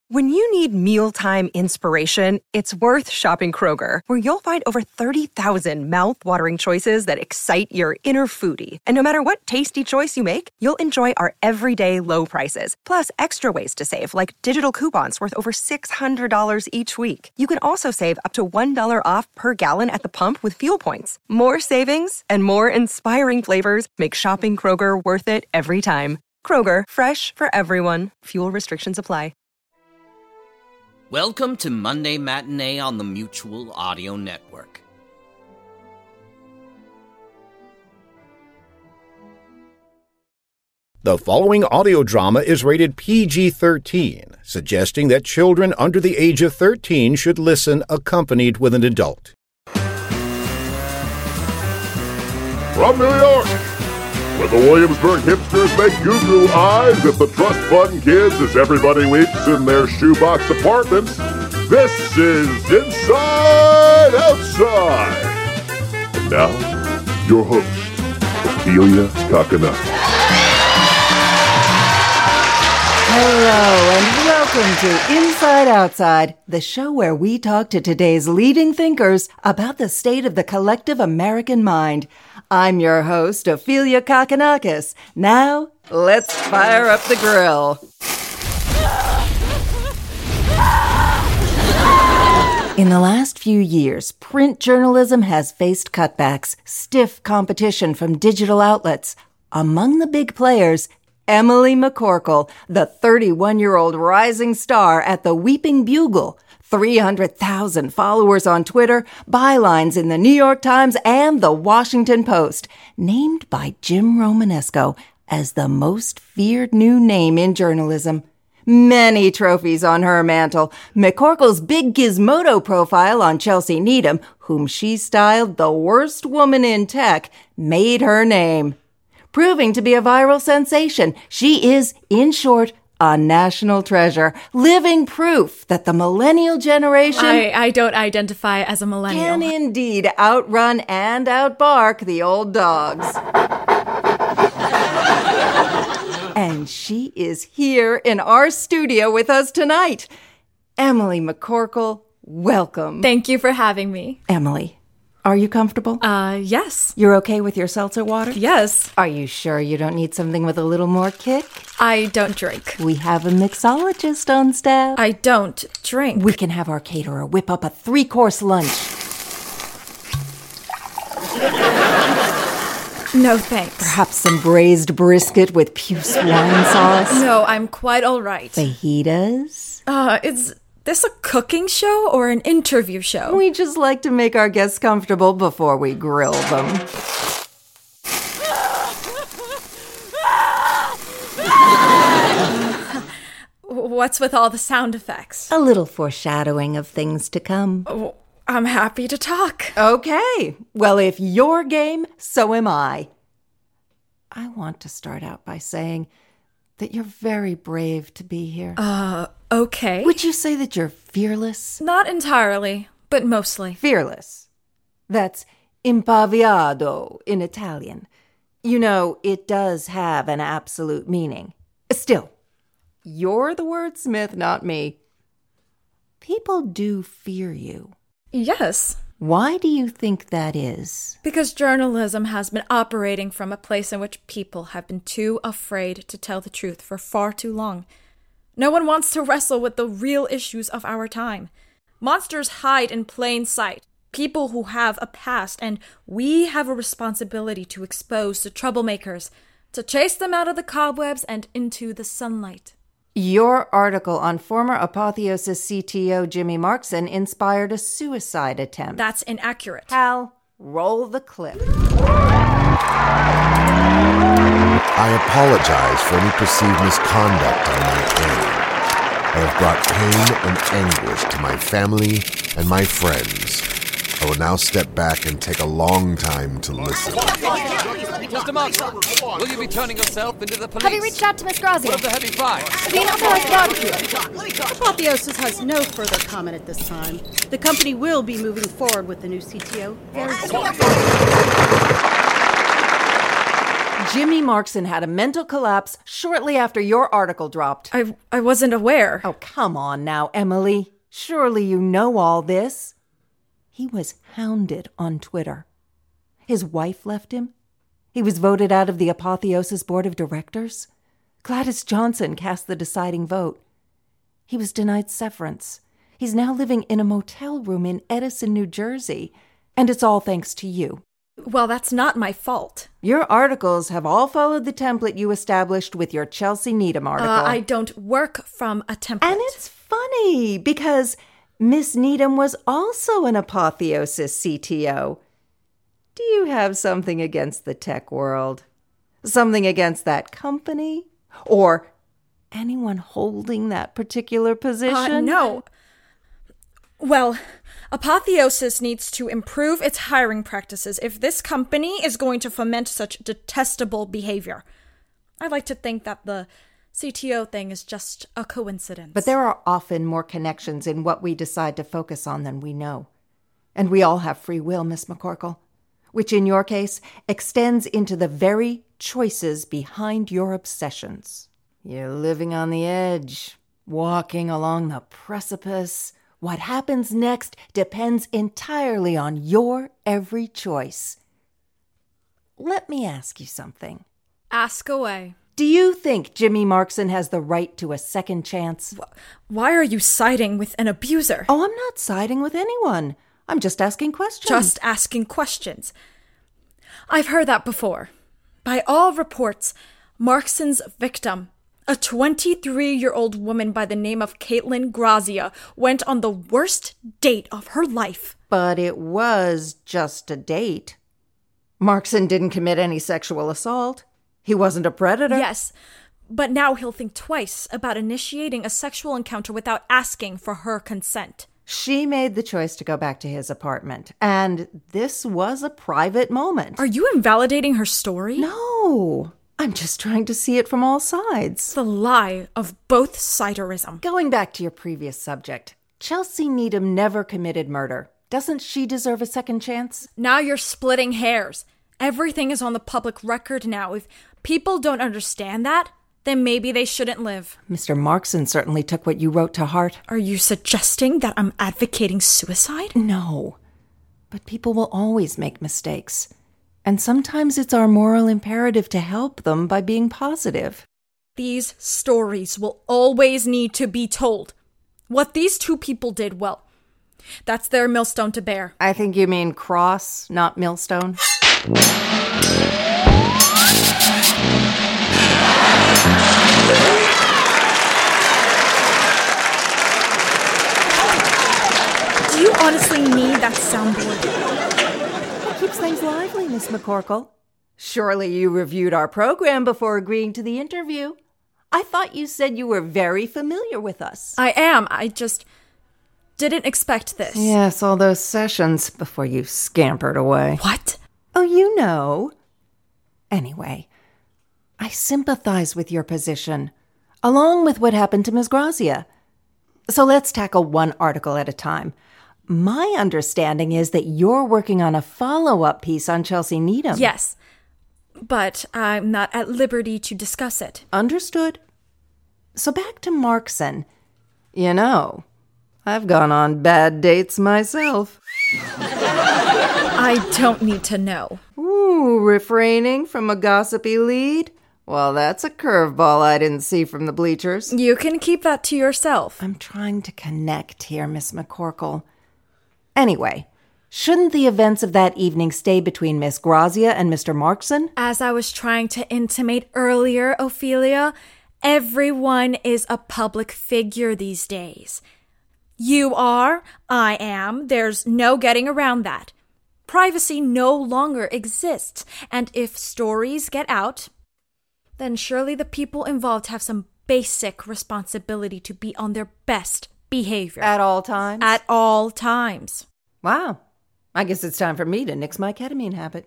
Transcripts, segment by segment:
When you need mealtime inspiration, it's worth shopping Kroger, where you'll find over 30,000 mouth-watering choices that excite your inner foodie. And no matter what tasty choice you make, you'll enjoy our everyday low prices, plus extra ways to save, like digital coupons worth over $600 each week. You can also save up to $1 off per gallon at the pump with fuel points. More savings and more inspiring flavors make shopping Kroger worth it every time. Kroger, fresh for everyone. Fuel restrictions apply. Welcome to Monday Matinee on the Mutual Audio Network. The following audio drama is rated PG-13, suggesting that children under the age of 13 should listen accompanied with an adult. From New York, where the Williamsburg hipsters make goo-goo eyes at the trust fund kids as everybody weeps in their shoebox apartments, this is Inside Outside. And now, your host, Ophelia Kakanaka. Hello, and welcome to Inside Outside, the show where we talk to today's leading thinkers about the state of the collective American mind. I'm your host, Ophelia Kakanakis. Now, let's fire up the grill. In the last few years, print journalism has faced cutbacks, stiff competition from digital outlets. Among the big players, Emily McCorkle, the 31-year-old rising star at the Weeping Bugle, 300,000 followers on Twitter, bylines in the New York Times and the Washington Post, named by Jim Romanesco as the most feared new name in journalism. Many trophies on her mantle. McCorkle's big Gizmodo profile on Chelsea Needham, whom she styled the worst woman in tech, made her name. Proving to be a viral sensation, she is, in short, a national treasure, living proof that the millennial generation... I don't identify as a millennial. ...can indeed outrun and outbark the old dogs. And she is here in our studio with us tonight. Emily McCorkle, welcome. Thank you for having me. Emily, are you comfortable? Yes. You're okay with your seltzer water? Yes. Are you sure you don't need something with a little more kick? I don't drink. We have a mixologist on staff. I don't drink. We can have our caterer whip up a 3-course lunch. No, thanks. Perhaps some braised brisket with puce wine sauce? No, I'm quite all right. Fajitas? Is this a cooking show or an interview show? We just like to make our guests comfortable before we grill them. What's with all the sound effects? A little foreshadowing of things to come. Oh, I'm happy to talk. Okay. Well, if you're game, so am I. I want to start out by saying that you're very brave to be here. Okay. Would you say that you're fearless? Not entirely, but mostly. Fearless. That's impaviado in Italian. You know, it does have an absolute meaning. Still, you're the wordsmith, not me. People do fear you. Yes. Why do you think that is? Because journalism has been operating from a place in which people have been too afraid to tell the truth for far too long. No one wants to wrestle with the real issues of our time. Monsters hide in plain sight. People who have a past, and we have a responsibility to expose the troublemakers, to chase them out of the cobwebs and into the sunlight. Your article on former Apotheosis CTO Jimmy Markson inspired a suicide attempt. That's inaccurate. Hal, roll the clip. I apologize for any perceived misconduct on my end. I have brought pain and anguish to my family and my friends. I will now step back and take a long time to listen. Mr. Markson, will you be turning yourself into the police? Have you reached out to Miss Grazia? What of the heavy fine? The unauthorized barbecue. Apotheosis has no further comment at this time. The company will be moving forward with the new CTO very soon. Jimmy Markson had a mental collapse shortly after your article dropped. I wasn't aware. Oh, come on now, Emily. Surely you know all this. He was hounded on Twitter. His wife left him. He was voted out of the Apotheosis Board of Directors. Gladys Johnson cast the deciding vote. He was denied severance. He's now living in a motel room in Edison, New Jersey. And it's all thanks to you. Well, that's not my fault. Your articles have all followed the template you established with your Chelsea Needham article. I don't work from a template. And it's funny because Miss Needham was also an Apotheosis CTO. Do you have something against the tech world? Something against that company? Or anyone holding that particular position? No. Well, Apotheosis needs to improve its hiring practices if this company is going to foment such detestable behavior. I like to think that the CTO thing is just a coincidence. But there are often more connections in what we decide to focus on than we know. And we all have free will, Miss McCorkle, which in your case extends into the very choices behind your obsessions. You're living on the edge, walking along the precipice. What happens next depends entirely on your every choice. Let me ask you something. Ask away. Do you think Jimmy Markson has the right to a second chance? Why are you siding with an abuser? Oh, I'm not siding with anyone. I'm just asking questions. Just asking questions. I've heard that before. By all reports, Markson's victim, a 23-year-old woman by the name of Caitlin Grazia, went on the worst date of her life. But it was just a date. Markson didn't commit any sexual assault. He wasn't a predator. Yes, but now he'll think twice about initiating a sexual encounter without asking for her consent. She made the choice to go back to his apartment, and this was a private moment. Are you invalidating her story? No. I'm just trying to see it from all sides. The lie of both siderism. Going back to your previous subject, Chelsea Needham never committed murder. Doesn't she deserve a second chance? Now you're splitting hairs. Everything is on the public record now. If people don't understand that, then maybe they shouldn't live. Mr. Markson certainly took what you wrote to heart. Are you suggesting that I'm advocating suicide? No. But people will always make mistakes. And sometimes it's our moral imperative to help them by being positive. These stories will always need to be told. What these two people did, well, that's their millstone to bear. I think you mean cross, not millstone. Do you honestly need that soundboard? Keeps things lively, Miss McCorkle. Surely you reviewed our program before agreeing to the interview. I thought you said you were very familiar with us. I am. I just didn't expect this. Yes, all those sessions before you scampered away. What? Oh, you know. Anyway, I sympathize with your position, along with what happened to Ms. Grazia. So let's tackle one article at a time. My understanding is that you're working on a follow-up piece on Chelsea Needham. Yes, but I'm not at liberty to discuss it. Understood. So back to Markson. You know, I've gone on bad dates myself. I don't need to know. Ooh, refraining from a gossipy lead? Well, that's a curveball I didn't see from the bleachers. You can keep that to yourself. I'm trying to connect here, Miss McCorkle. Anyway, shouldn't the events of that evening stay between Miss Grazia and Mr. Markson? As I was trying to intimate earlier, Ophelia, everyone is a public figure these days. You are, I am, there's no getting around that. Privacy no longer exists, and if stories get out, then surely the people involved have some basic responsibility to be on their best behavior. At all times? At all times. Wow. I guess it's time for me to nix my ketamine habit.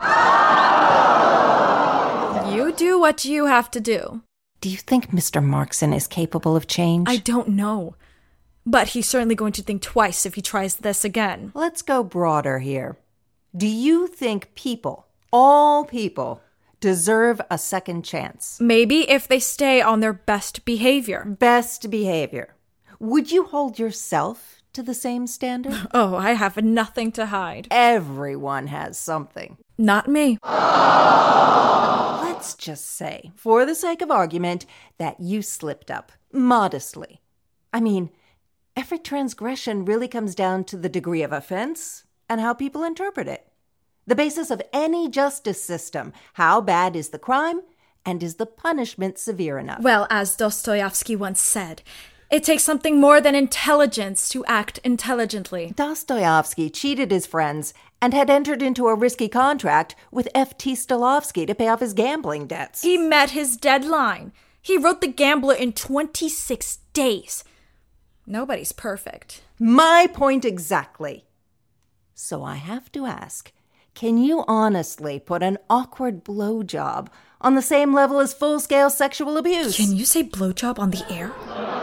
You do what you have to do. Do you think Mr. Markson is capable of change? I don't know. But he's certainly going to think twice if he tries this again. Let's go broader here. Do you think people, all people, deserve a second chance. Maybe if they stay on their best behavior. Best behavior. Would you hold yourself to the same standard? Oh, I have nothing to hide. Everyone has something. Not me. Let's just say, for the sake of argument, that you slipped up. Modestly. I mean, every transgression really comes down to the degree of offense and how people interpret it. The basis of any justice system. How bad is the crime, and is the punishment severe enough? Well, as Dostoevsky once said, it takes something more than intelligence to act intelligently. Dostoevsky cheated his friends and had entered into a risky contract with F.T. Stolovsky to pay off his gambling debts. He met his deadline. He wrote The Gambler in 26 days. Nobody's perfect. My point exactly. So I have to ask, can you honestly put an awkward blowjob on the same level as full-scale sexual abuse? Can you say blowjob on the air?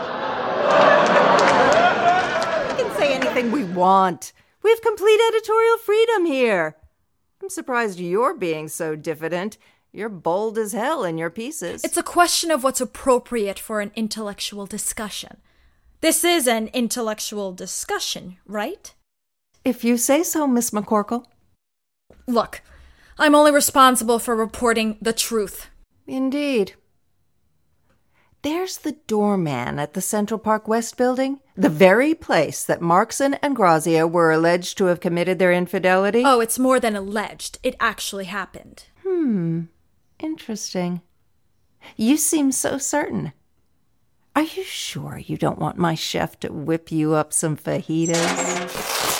We can say anything we want. We have complete editorial freedom here. I'm surprised you're being so diffident. You're bold as hell in your pieces. It's a question of what's appropriate for an intellectual discussion. This is an intellectual discussion, right? If you say so, Miss McCorkle. Look, I'm only responsible for reporting the truth. Indeed. There's the doorman at the Central Park West building, the very place that Markson and Grazia were alleged to have committed their infidelity. Oh, it's more than alleged. It actually happened. Interesting. You seem so certain. Are you sure you don't want my chef to whip you up some fajitas?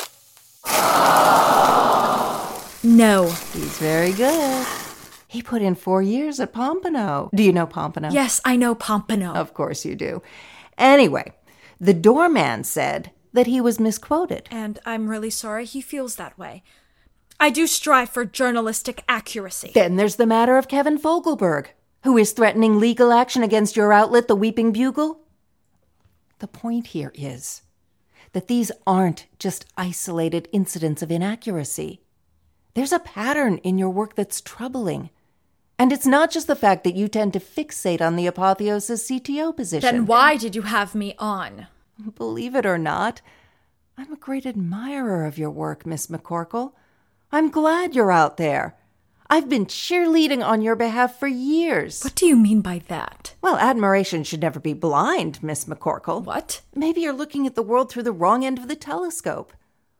No. He's very good. He put in 4 years at Pompano. Do you know Pompano? Yes, I know Pompano. Of course you do. Anyway, the doorman said that he was misquoted. And I'm really sorry he feels that way. I do strive for journalistic accuracy. Then there's the matter of Kevin Fogelberg, who is threatening legal action against your outlet, The Weeping Bugle. The point here is that these aren't just isolated incidents of inaccuracy. There's a pattern in your work that's troubling. And it's not just the fact that you tend to fixate on the Apotheosis CTO position. Then why did you have me on? Believe it or not, I'm a great admirer of your work, Miss McCorkle. I'm glad you're out there. I've been cheerleading on your behalf for years. What do you mean by that? Well, admiration should never be blind, Miss McCorkle. What? Maybe you're looking at the world through the wrong end of the telescope.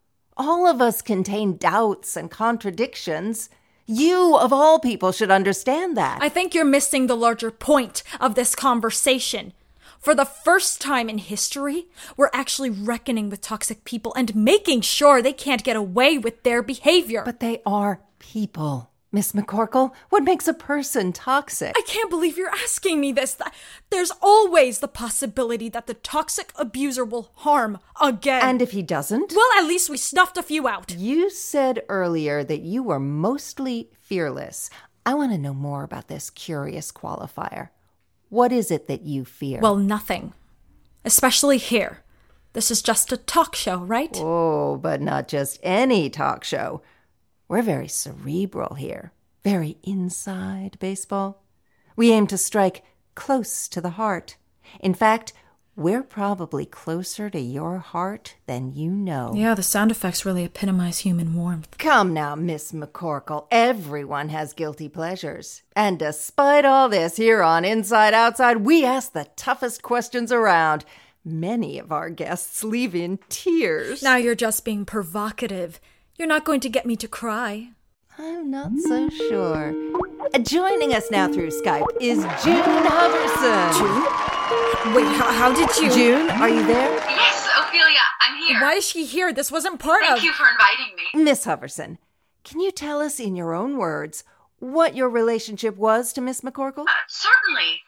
All of us contain doubts and contradictions. You, of all people, should understand that. I think you're missing the larger point of this conversation. For the first time in history, we're actually reckoning with toxic people and making sure they can't get away with their behavior. But they are people, Miss McCorkle. What makes a person toxic? I can't believe you're asking me this. There's always the possibility that the toxic abuser will harm again. And if he doesn't? Well, at least we snuffed a few out. You said earlier that you were mostly fearless. I want to know more about this curious qualifier. What is it that you fear? Well, nothing. Especially here. This is just a talk show, right? Oh, but not just any talk show. We're very cerebral here. Very inside baseball. We aim to strike close to the heart. In fact, we're probably closer to your heart than you know. Yeah, the sound effects really epitomize human warmth. Come now, Miss McCorkle. Everyone has guilty pleasures. And despite all this, here on Inside Outside, we ask the toughest questions around. Many of our guests leave in tears. Now you're just being provocative. You're not going to get me to cry. I'm not so sure. Joining us now through Skype is June Huverson. June? Wait, how did you... June, are you there? Yes, Ophelia, I'm here. Why is she here? This wasn't part of... Thank you for inviting me. Miss Huverson, can you tell us in your own words what your relationship was to Miss McCorkle? Certainly.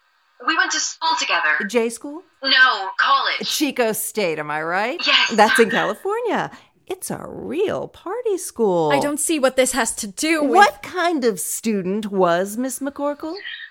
We went to school together. J school? No, college. Chico State, am I right? Yes. That's in California. It's a real party school. I don't see what this has to do with... What kind of student was Miss McCorkle?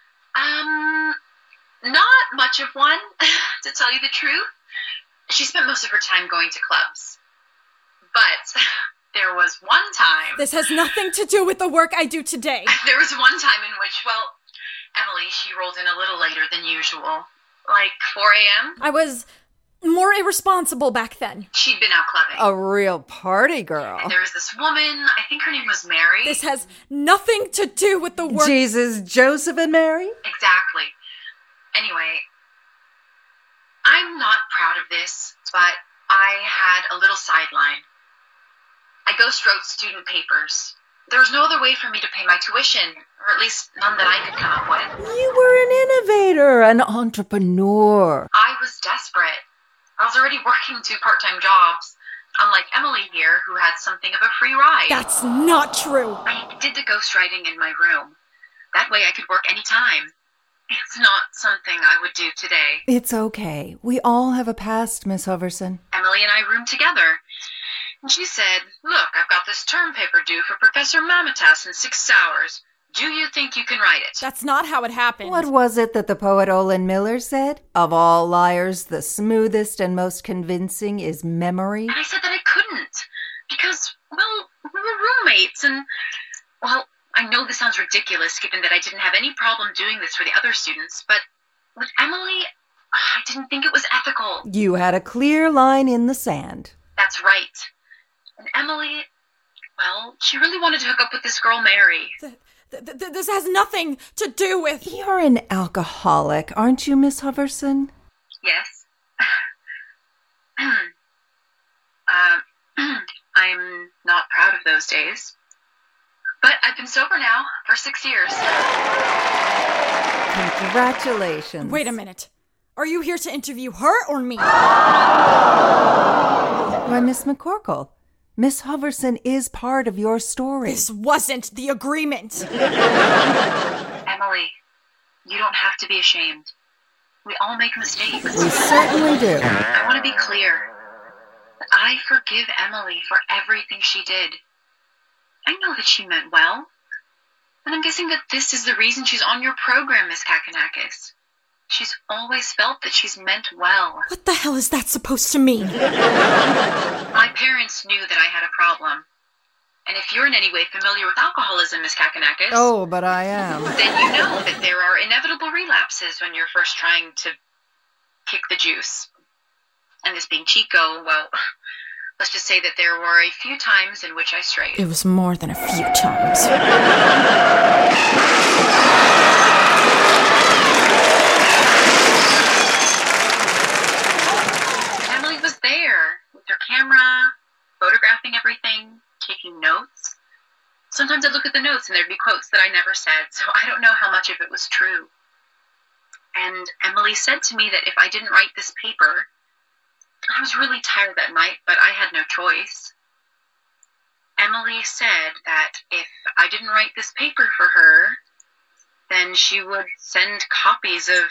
Not much of one, to tell you the truth. She spent most of her time going to clubs. But There was one time... This has nothing to do with the work I do today. There was one time in which, Emily, she rolled in a little later than usual. Like 4 a.m.? I was more irresponsible back then. She'd been out clubbing. A real party girl. And there was this woman, I think her name was Mary. This has nothing to do with the work... Jesus, Joseph, and Mary? Exactly. Anyway, I'm not proud of this, but I had a little sideline. I ghost wrote student papers. There was no other way for me to pay my tuition, or at least none that I could come up with. You were an innovator, an entrepreneur. I was desperate. I was already working 2 part-time jobs, unlike Emily here, who had something of a free ride. That's not true. I did the ghostwriting in my room. That way I could work anytime. It's not something I would do today. It's okay. We all have a past, Miss Hoverson. Emily and I roomed together. And she said, look, I've got this term paper due for Professor Mamatas in 6 hours. Do you think you can write it? That's not how it happened. What was it that the poet Olin Miller said? Of all liars, the smoothest and most convincing is memory. And I said that I couldn't. Because, we were roommates and, I know this sounds ridiculous given that I didn't have any problem doing this for the other students, but with Emily, I didn't think it was ethical. You had a clear line in the sand. That's right. And Emily, she really wanted to hook up with this girl, Mary. This has nothing to do with... You're an alcoholic, aren't you, Miss Hoverson? Yes. I'm not proud of those days. But I've been sober now for 6 years. Congratulations. Wait a minute. Are you here to interview her or me? Why, Miss McCorkle, Miss Hoverson is part of your story. This wasn't the agreement. Emily, you don't have to be ashamed. We all make mistakes. We certainly do. I want to be clear that I forgive Emily for everything she did. I know that she meant well. And I'm guessing that this is the reason she's on your program, Miss Kakanakis. She's always felt that she's meant well. What the hell is that supposed to mean? My parents knew that I had a problem. And if you're in any way familiar with alcoholism, Miss Kakanakis... Oh, but I am. Then you know that there are inevitable relapses when you're first trying to kick the juice. And this being Chico, let's just say that there were a few times in which I strayed. It was more than a few times. Emily was there with her camera, photographing everything, taking notes. Sometimes I'd look at the notes and there'd be quotes that I never said, so I don't know how much of it was true. And Emily said to me that if I didn't write this paper... I was really tired that night, but I had no choice. Emily said that if I didn't write this paper for her, then she would send copies of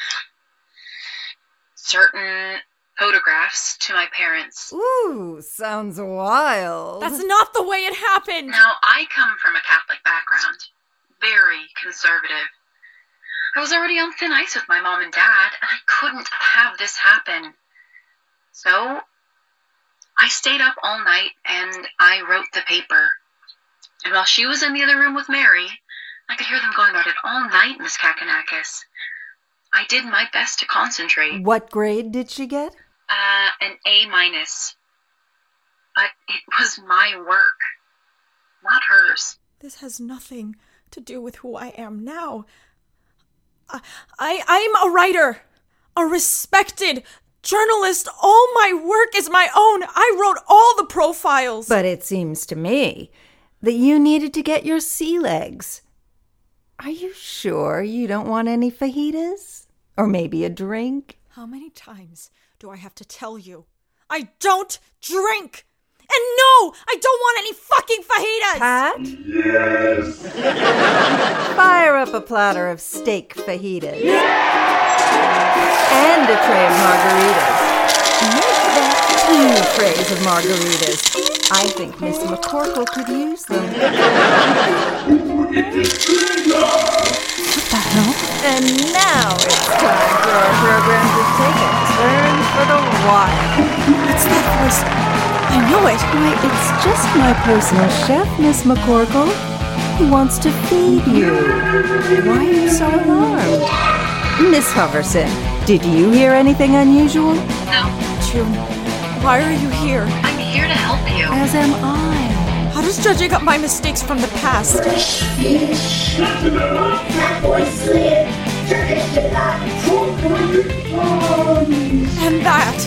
certain photographs to my parents. Ooh, sounds wild. That's not the way it happened. Now, I come from a Catholic background. Very conservative. I was already on thin ice with my mom and dad, and I couldn't have this happen. So, I stayed up all night and I wrote the paper. And while she was in the other room with Mary, I could hear them going about it all night, Miss Kakanakis. I did my best to concentrate. What grade did she get? An A-. But it was my work, not hers. This has nothing to do with who I am now. I'm a writer, a respected journalist. All my work is my own. I wrote all the profiles. But it seems to me that you needed to get your sea legs. Are you sure you don't want any fajitas? Or maybe a drink? How many times do I have to tell you? I don't drink! And no, I don't want any fucking fajitas! Pat? Yes! Fire up a platter of steak fajitas. And a tray of margaritas. Make that 2 trays of margaritas. I think Miss McCorkle could use them. What the hell? And now it's time for our program to take a turn for the wild. What's that voice? I know it. Why, it's just my personal chef, Miss McCorkle. He wants to feed you. Why are you so alarmed? Miss Hoverson, did you hear anything unusual? No. June, why are you here? I'm here to help you. As am I. How does judging up my mistakes from the past? Fresh fish. That boy slid. Turkish delight. And that.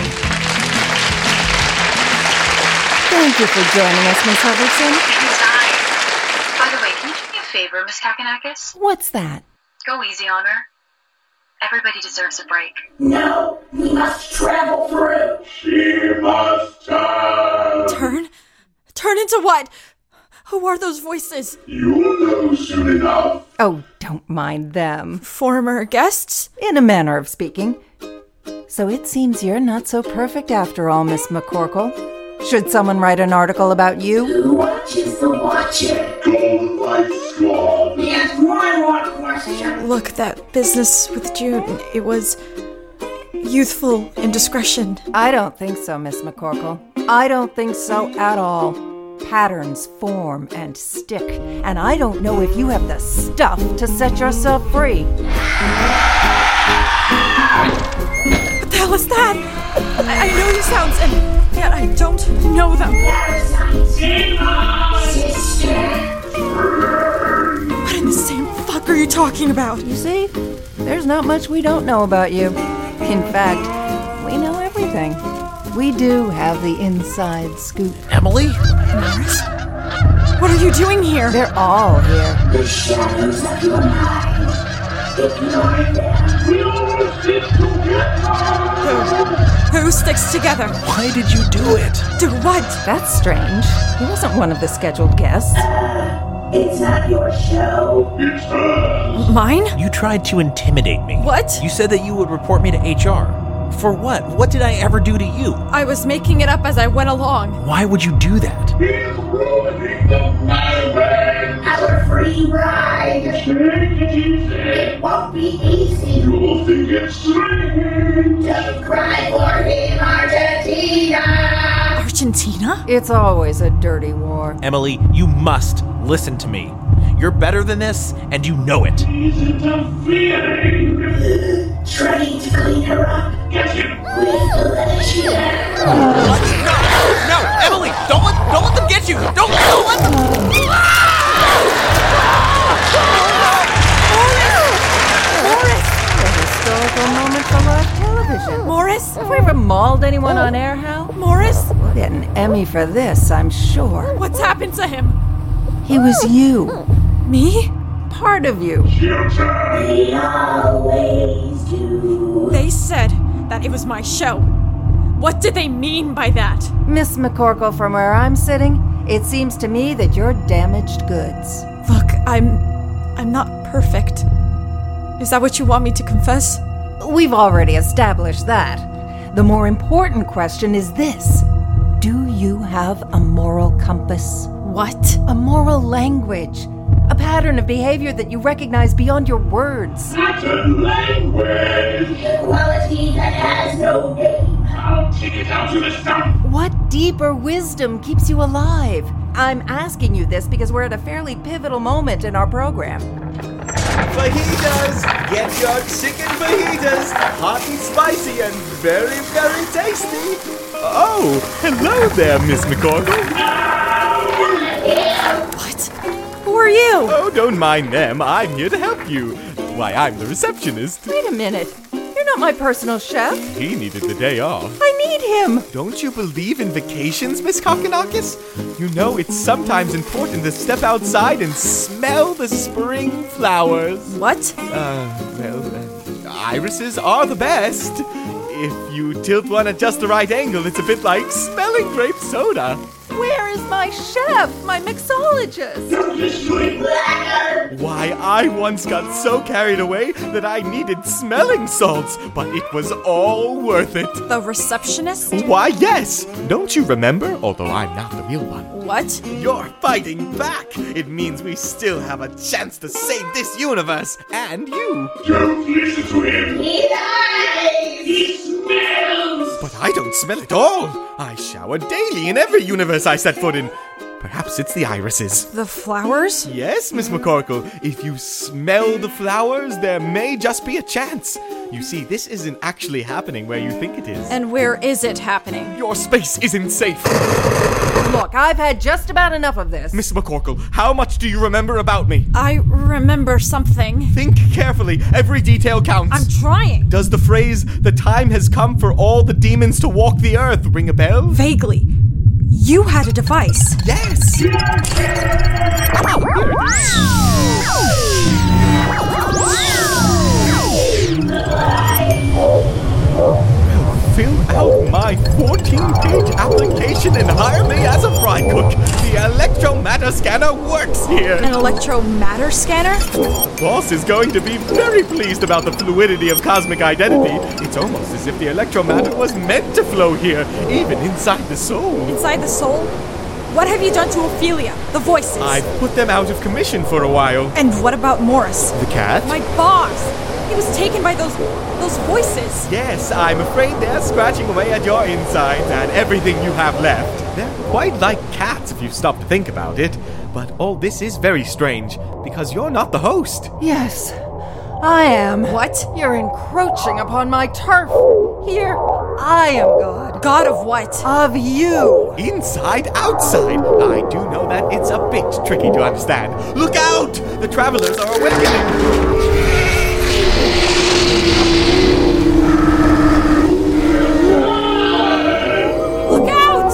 Thank you for joining us, Miss Hoverson. Inside. By the way, can you do me a favor, Miss Kakanakis? What's that? Go easy on her. Everybody deserves a break. No, we must travel through. She must turn. Turn into what? Who are those voices? You'll know soon enough. Oh, don't mind them. Former guests? In a manner of speaking. So it seems you're not so perfect after all, Miss McCorkle. Should someone write an article about you? Who watches the watcher? Golden Light Squad. Yes, one more question. Look, that business with June, it was youthful indiscretion. I don't think so, Miss McCorkle. I don't think so at all. Patterns form and stick, and I don't know if you have the stuff to set yourself free. What the hell is that? I know these sounds, and yet I don't know them. What in the same fuck are you talking about? You see, there's not much we don't know about you. In fact, we know everything. We do have the inside scoop. Emily? Morris? What are you doing here? They're all here. The shadows of your mind. Ignore them. We all stick together. Who sticks together? Why did you do it? Do what? That's strange. He wasn't one of the scheduled guests. It's not your show. It's hers. Mine? You tried to intimidate me. What? You said that you would report me to HR. For what? What did I ever do to you? I was making it up as I went along. Why would you do that? He's ruining the marriage. Our free ride. It won't be easy. You'll think it's sweet. Don't cry for him, Argentina. Argentina? It's always a dirty war. Emily, you must listen to me. You're better than this, and you know it. He's interfering. Trying to clean her up. Get him. With pleasure. No, Emily, don't let them get you. Don't let them. Morris! A historical moment for live television. Morris? Have we ever mauled anyone on air, Hal? Morris? We'll get an Emmy for this, I'm sure. What's happened to him? He was you. Me? Part of you. They always do. They said that it was my show. What did they mean by that? Miss McCorkle, from where I'm sitting, it seems to me that you're damaged goods. Look, I'm not perfect. Is that what you want me to confess? We've already established that. The more important question is this. Do you have a moral compass? What? A moral language. A pattern of behavior that you recognize beyond your words. Not a language. A quality that has no name. I'll take it out to the stump. What deeper wisdom keeps you alive? I'm asking you this because we're at a fairly pivotal moment in our program. Fajitas! Get your chicken fajitas! Hot and spicy and very, very tasty! Oh, hello there, Miss McCorkle. What? Who are you? Oh, don't mind them. I'm here to help you. Why, I'm the receptionist. Wait a minute. You're not my personal chef. He needed the day off. I need him. Don't you believe in vacations, Miss Kakanakis? You know, it's sometimes important to step outside and smell the spring flowers. What? Irises are the best. If you tilt one at just the right angle, it's a bit like smelling grape soda. Where is my chef, my mixologist? Why, I once got so carried away that I needed smelling salts, but it was all worth it. The receptionist? Why, yes! Don't you remember? Although I'm not the real one. What? You're fighting back! It means we still have a chance to save this universe, and you! Don't listen to him. He lies! He smells. But I don't smell at all. I shower daily in every universe I set foot in. Perhaps it's the irises. The flowers? Yes, Miss McCorkle. If you smell the flowers, there may just be a chance. You see, this isn't actually happening where you think it is. And where is it happening? Your space isn't safe. Look, I've had just about enough of this. Miss McCorkle, how much do you remember about me? I remember something. Think carefully. Every detail counts. I'm trying. Does the phrase, "the time has come for all the demons to walk the earth," ring a bell? Vaguely. You had a device. Yes. Fill out my 14-page application and hire me as a fry cook. The electromatter scanner works here. An electromatter scanner? Boss is going to be very pleased about the fluidity of cosmic identity. It's almost as if the electromatter was meant to flow here, even inside the soul. Inside the soul? What have you done to Ophelia? The voices? I've put them out of commission for a while. And what about Morris? The cat? My boss! He was taken by those voices. Yes, I'm afraid they're scratching away at your insides and everything you have left. They're quite like cats if you stop to think about it. But all this is very strange, because you're not the host. Yes, I am. What? You're encroaching upon my turf. Here, I am God. God of what? Of you. Inside, outside. I do know that it's a bit tricky to understand. Look out! The travelers are awakening. Look out!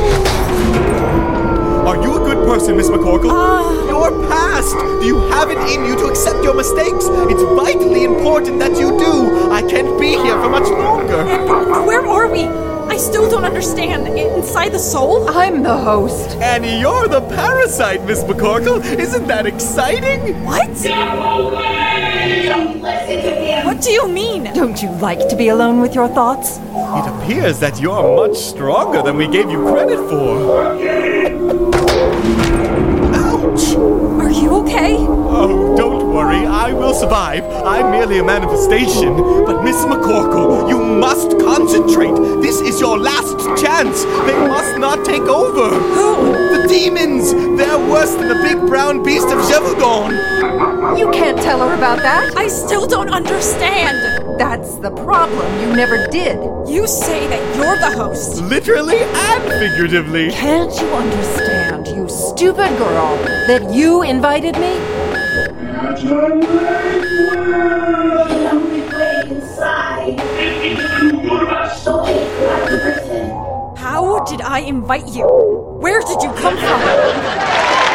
Are you a good person, Miss McCorkle? You're past. Do you have it in you to accept your mistakes? It's vitally important that you do. I can't be here for much longer. Where are we? I still don't understand. Inside the soul? I'm the host. And you're the parasite, Miss McCorkle. Isn't that exciting? What? Go away! Don't listen to him! What do you mean? Don't you like to be alone with your thoughts? It appears that you're much stronger than we gave you credit for. Ouch! Are you okay? Oh, don't worry. I will survive. I'm merely a manifestation. But Miss McCorkle, you must concentrate. This is your last chance. They must not take over. Who? The demons. They're worse than the big brown beast of Jevugon. You can't tell her about that. I still don't understand. That's the problem. You never did. You say that you're the host. Literally and figuratively. Can't you understand, you stupid girl, that you invited me? That's your the only way inside is to go to my soul like a person. How did I invite you? Where did you come from?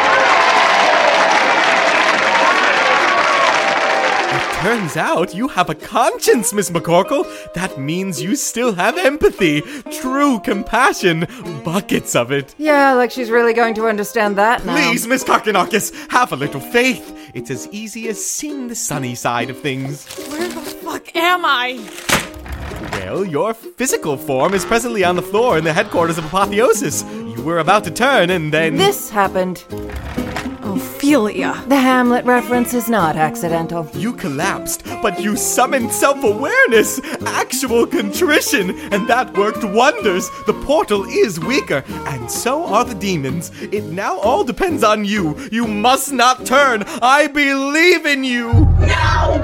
Turns out you have a conscience, Miss McCorkle. That means you still have empathy, true compassion, buckets of it. Yeah, like she's really going to understand that now. Please, Miss Karkanakis, have a little faith. It's as easy as seeing the sunny side of things. Where the fuck am I? Well, your physical form is presently on the floor in the headquarters of Apotheosis. You were about to turn and then... This happened. Ophelia. The Hamlet reference is not accidental. You collapsed, but you summoned self-awareness, actual contrition, and that worked wonders. The portal is weaker, and so are the demons. It now all depends on you. You must not turn. I believe in you. No!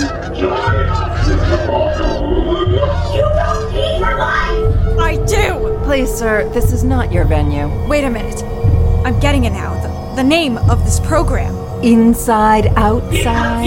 You don't need her life! I do! Please, sir, this is not your venue. Wait a minute. I'm getting it now. The name of this program. Inside, outside.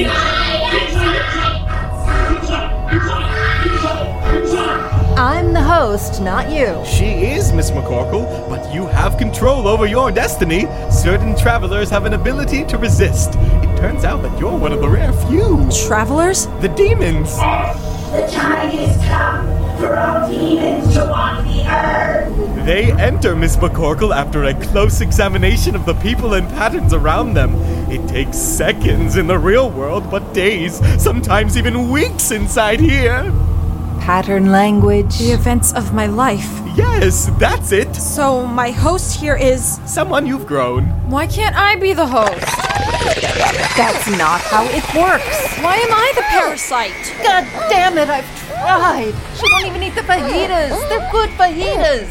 I'm the host, not you. She is, Miss McCorkle, but you have control over your destiny. Certain travelers have an ability to resist. It turns out that you're one of the rare few. Travelers? The demons. The time has come for all demons to walk the earth. They enter, Miss McCorkle, after a close examination of the people and patterns around them. It takes seconds in the real world, but days, sometimes even weeks inside here. Pattern language. The events of my life. Yes, that's it. So my host here is... Someone you've grown. Why can't I be the host? That's not how it works. Why am I the parasite? God damn it, I've Right. She won't even eat the fajitas. They're good fajitas.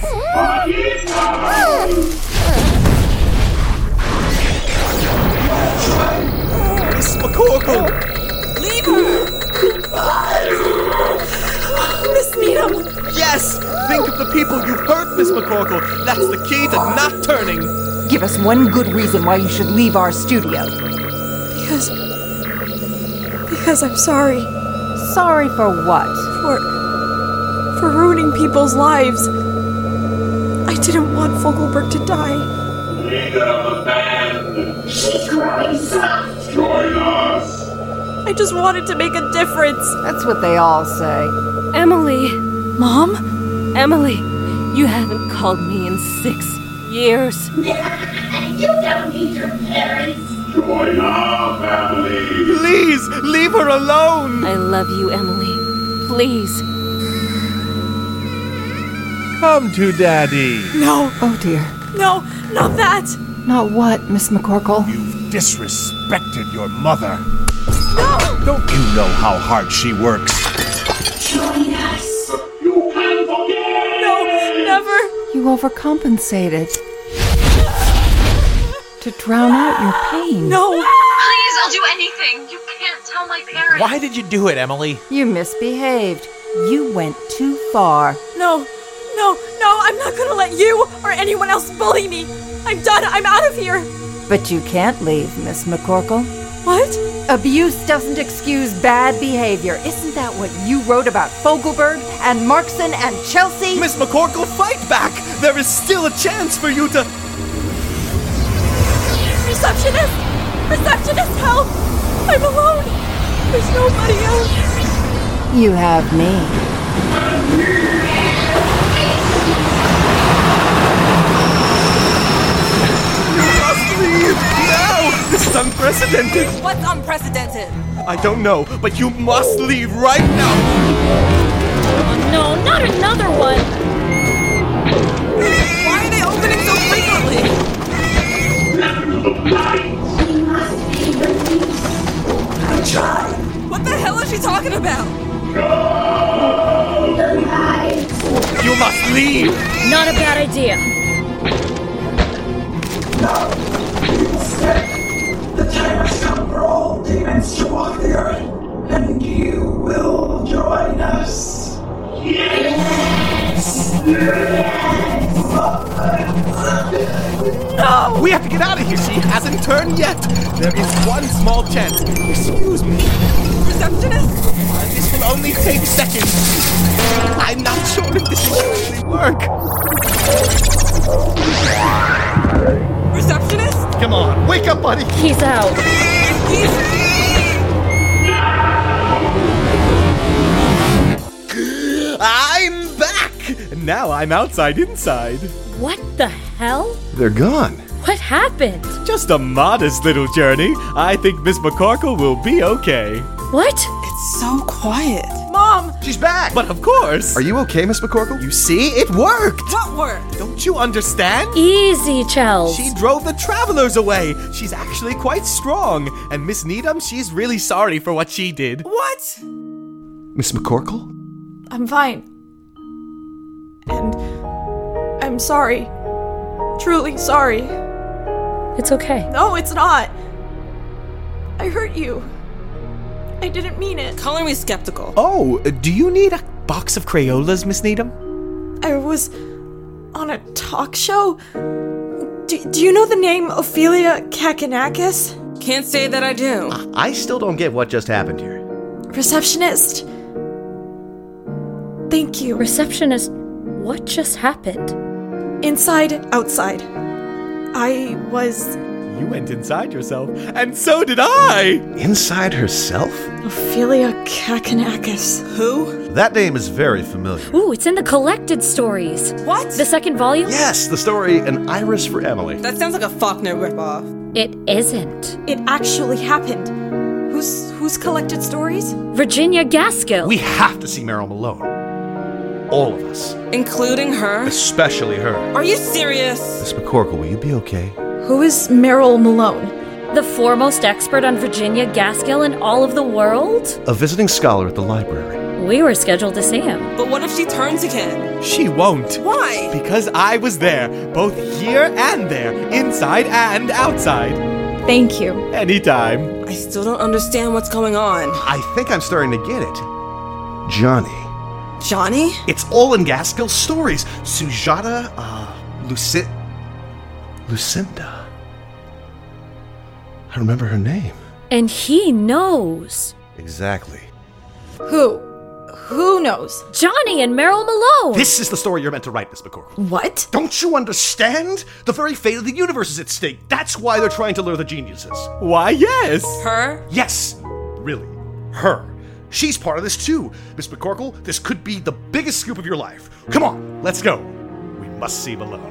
Miss McCorkle! Leave her! Miss Needham! Yes! Think of the people you've hurt, Miss McCorkle. That's the key to not turning. Give us one good reason why you should leave our studio. Because I'm sorry. Sorry for what? For ruining people's lives. I didn't want Fogelberg to die. Leader of the band. She's growing soft. Join us. I just wanted to make a difference. That's what they all say. Emily. Mom? Emily, you haven't called me in 6 years. You don't need your parents. Join our family. Please, leave her alone. I love you, Emily. Please. Come to Daddy. No. Oh, dear. No, not that. Not what, Miss McCorkle? You've disrespected your mother. No! Don't you know how hard she works? Join us. You can forget. No, never. You overcompensated. To drown out your pain. No. Please, I'll do anything. You can't tell my parents. Why did you do it, Emily? You misbehaved. You went too far. No, I'm not gonna let you or anyone else bully me. I'm done. I'm out of here. But you can't leave, Miss McCorkle. What? Abuse doesn't excuse bad behavior. Isn't that what you wrote about Fogelberg and Markson and Chelsea? Miss McCorkle, fight back! There is still a chance for you to... Receptionist! Receptionist, help! I'm alone. There's nobody else. You have me. Now! This is unprecedented! What's unprecedented? I don't know, but you must leave right now! Oh, no, not another one! Why are they opening so frequently? What the hell is she talking about? You must leave! Not a bad idea. The time has come for all demons to walk the earth, and you will join us. Yes! No! We have to get out of here. She hasn't turned yet. There is one small chance. Excuse me. Receptionist? This will only take seconds. I'm not sure if this will really work. Receptionist? Come on, wake up, buddy. He's out. I'm back! Now I'm outside inside. What the hell? They're gone. What happened? Just a modest little journey. I think Miss McCorkle will be okay. What? It's so quiet. Mom! She's back. But of course. Are you okay, Miss McCorkle? You see, it worked. What worked? Don't you understand? Easy, Chels. She drove the travelers away. She's actually quite strong. And Miss Needham, she's really sorry for what she did. What? Miss McCorkle? I'm fine. And I'm sorry. Truly sorry. It's okay. No, it's not. I hurt you. I didn't mean it. Color me skeptical. Oh, do you need a box of Crayolas, Miss Needham? I was on a talk show. Do you know the name Ophelia Kakinakis? Can't say that I do. I still don't get what just happened here. Receptionist. Thank you. Receptionist, what just happened? Inside, outside. I was... You went inside yourself, and so did I! Inside herself? Ophelia Kakinakis. Who? That name is very familiar. Ooh, it's in the collected stories. What? The second volume? Yes, the story An Iris for Emily. That sounds like a Faulkner ripoff. It isn't. It actually happened. Who's collected stories? Virginia Gaskill. We have to see Meryl Malone. All of us. Including her? Especially her. Are you serious? Miss McCorkle, will you be okay? Who is Meryl Malone? The foremost expert on Virginia Gaskill in all of the world? A visiting scholar at the library. We were scheduled to see him. But what if she turns again? She won't. Why? Because I was there, both here and there, inside and outside. Thank you. Anytime. I still don't understand what's going on. I think I'm starting to get it. Johnny. Johnny? It's all in Gaskell's stories. Sujata, Lucinda. I remember her name. And he knows. Exactly. Who? Who knows? Johnny and Meryl Malone! This is the story you're meant to write, Miss McCorkle. What? Don't you understand? The very fate of the universe is at stake. That's why they're trying to lure the geniuses. Why, yes. Her? Yes. Really. Her. She's part of this too. Miss McCorkle, this could be the biggest scoop of your life. Come on, let's go. We must see Malone.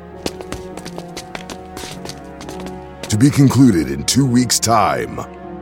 To be concluded in 2 weeks' time.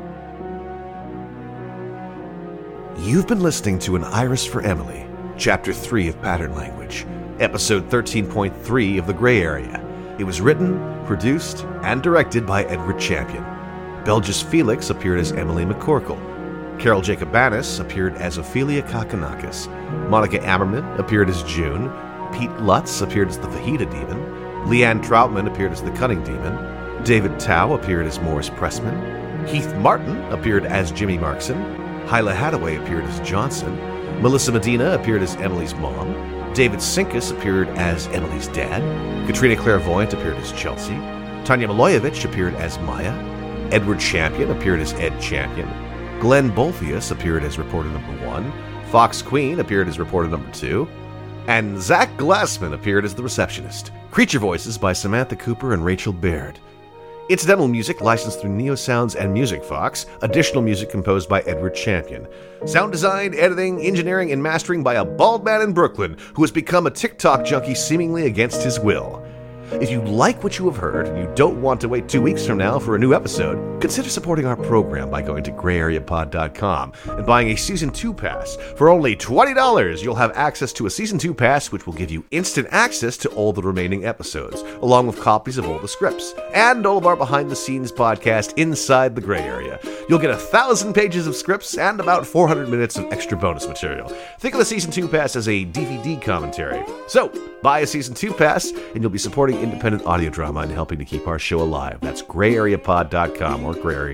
You've been listening to An Iris for Emily, Chapter 3 of Pattern Language, Episode 13.3 of The Gray Area. It was written, produced, and directed by Edward Champion. Belgis Felix appeared as Emily McCorkle. Carol Jacobanis appeared as Ophelia Kakanakis. Monica Ammerman appeared as June. Pete Lutz appeared as the Fajita Demon. Leanne Troutman appeared as the Cunning Demon. David Tao appeared as Morris Pressman. Heath Martin appeared as Jimmy Markson. Hyla Hathaway appeared as Johnson. Melissa Medina appeared as Emily's mom. David Sinkus appeared as Emily's dad. Katrina Clairvoyant appeared as Chelsea. Tanya Milojevic appeared as Maya. Edward Champion appeared as Ed Champion. Glenn Bolthius appeared as reporter number 1. Fox Queen appeared as reporter number 2. And Zach Glassman appeared as the receptionist. Creature voices by Samantha Cooper and Rachel Baird. Incidental music licensed through Neosounds and Music Fox. Additional music composed by Edward Champion. Sound design, editing, engineering, and mastering by a bald man in Brooklyn who has become a TikTok junkie seemingly against his will. If you like what you have heard and you don't want to wait 2 weeks from now for a new episode, consider supporting our program by going to grayareapod.com and buying a Season 2 pass. For only $20, you'll have access to a Season 2 pass which will give you instant access to all the remaining episodes, along with copies of all the scripts, and all of our behind-the-scenes podcast Inside the Gray Area. You'll get 1,000 pages of scripts and about 400 minutes of extra bonus material. Think of the Season 2 pass as a DVD commentary. So, buy a Season 2 pass and you'll be supporting independent audio drama and helping to keep our show alive. That's grayareapod.com or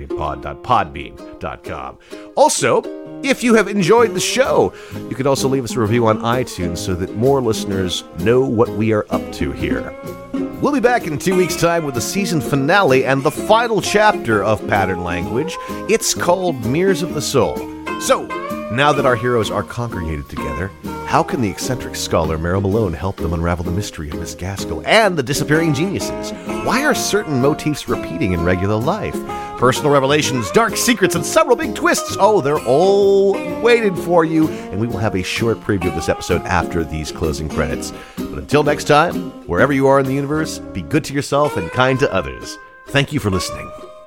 grayareapod.podbean.com. Also, if you have enjoyed the show, you can also leave us a review on iTunes so that more listeners know what we are up to here. We'll be back in 2 weeks' time with the season finale and the final chapter of Pattern Language. It's called Mirrors of the Soul. So, now that our heroes are congregated together, how can the eccentric scholar Meryl Malone help them unravel the mystery of Miss Gaskell and the disappearing geniuses? Why are certain motifs repeating in regular life? Personal revelations, dark secrets, and several big twists. Oh, they're all waiting for you, and we will have a short preview of this episode after these closing credits. But until next time, wherever you are in the universe, be good to yourself and kind to others. Thank you for listening.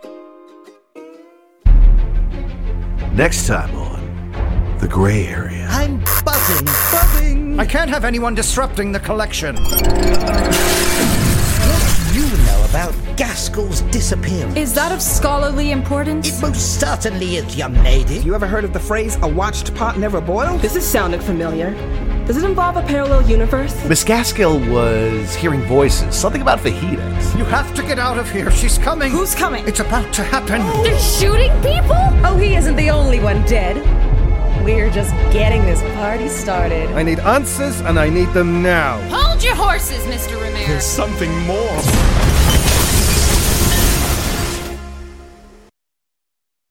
Next time on The Gray Area. I'm buzzing. I can't have anyone disrupting the collection. What do you know about Gaskell's disappearance? Is that of scholarly importance? It most certainly is, young lady. You ever heard of the phrase, a watched pot never boiled? This is sounding familiar. Does it involve a parallel universe? Miss Gaskell was hearing voices, something about fajitas. You have to get out of here. She's coming. Who's coming? It's about to happen. They're shooting people? Oh, he isn't the only one dead. We're just getting this party started. I need answers, and I need them now. Hold your horses, Mr. Ramirez. There's something more.